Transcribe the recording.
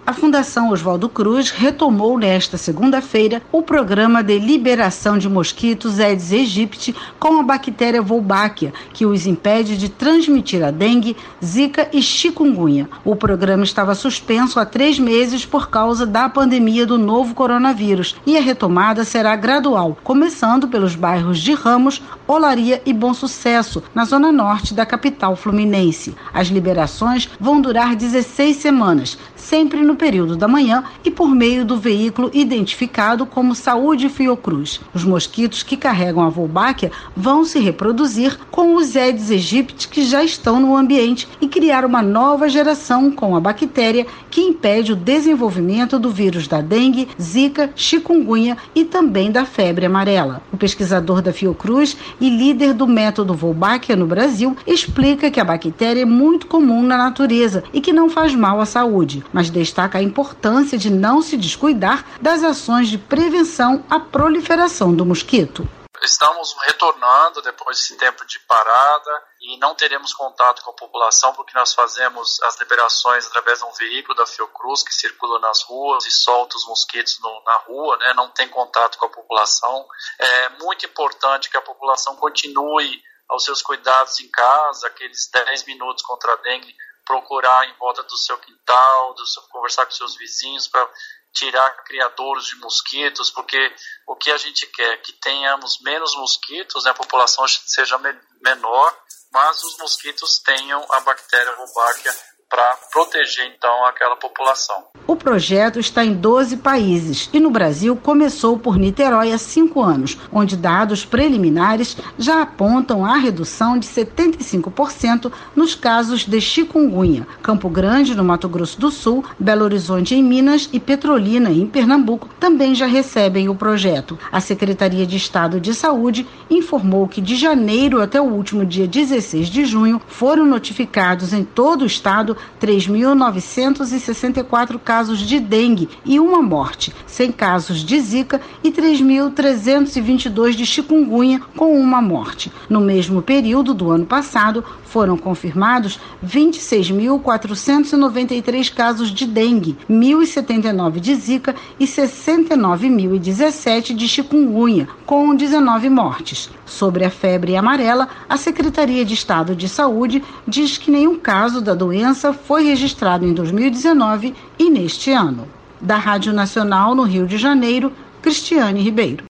A Fundação Oswaldo Cruz retomou nesta segunda-feira o programa de liberação de mosquitos Aedes aegypti com a bactéria Wolbachia, que os impede de transmitir a dengue, zika e chikungunya. O programa estava suspenso há 3 meses por causa da pandemia do novo coronavírus e a retomada será gradual, começando pelos bairros de Ramos, Olaria e Bom Sucesso, na zona norte da capital fluminense. As liberações vão durar 16 semanas, sempre no período da manhã e por meio do veículo identificado como Saúde Fiocruz. Os mosquitos que carregam a Wolbachia vão se reproduzir com os Aedes aegypti que já estão no ambiente e criar uma nova geração com a bactéria que impede o desenvolvimento do vírus da dengue, zika, chikungunya e também da febre amarela. O pesquisador da Fiocruz e líder do método Wolbachia no Brasil explica que a bactéria é muito comum na natureza e que não faz mal à saúde, mas destaca a importância de não se descuidar das ações de prevenção à proliferação do mosquito. Estamos retornando depois desse tempo de parada e não teremos contato com a população porque nós fazemos as liberações através de um veículo da Fiocruz que circula nas ruas e solta os mosquitos na rua, né? Não tem contato com a população. É muito importante que a população continue aos seus cuidados em casa, aqueles 10 minutos contra a dengue, procurar em volta do seu quintal, conversar com seus vizinhos para tirar criadouros de mosquitos, porque o que a gente quer é que tenhamos menos mosquitos, né, a população seja menor, mas os mosquitos tenham a bactéria Wolbachia para proteger, então, aquela população. O projeto está em 12 países e no Brasil começou por Niterói há 5 anos, onde dados preliminares já apontam a redução de 75% nos casos de chikungunya. Campo Grande, no Mato Grosso do Sul, Belo Horizonte, em Minas e Petrolina, em Pernambuco, também já recebem o projeto. A Secretaria de Estado de Saúde informou que de janeiro até o último dia 16 de junho foram notificados em todo o estado 3.964 casos de dengue e 1 morte, 100 casos de zika e 3.322 de chikungunya com 1 morte. No mesmo período do ano passado, foram confirmados 26.493 casos de dengue, 1.079 de zika e 69.017 de chikungunya, com 19 mortes. Sobre a febre amarela, a Secretaria de Estado de Saúde diz que nenhum caso da doença foi registrado em 2019 e neste ano. Da Rádio Nacional no Rio de Janeiro, Cristiane Ribeiro.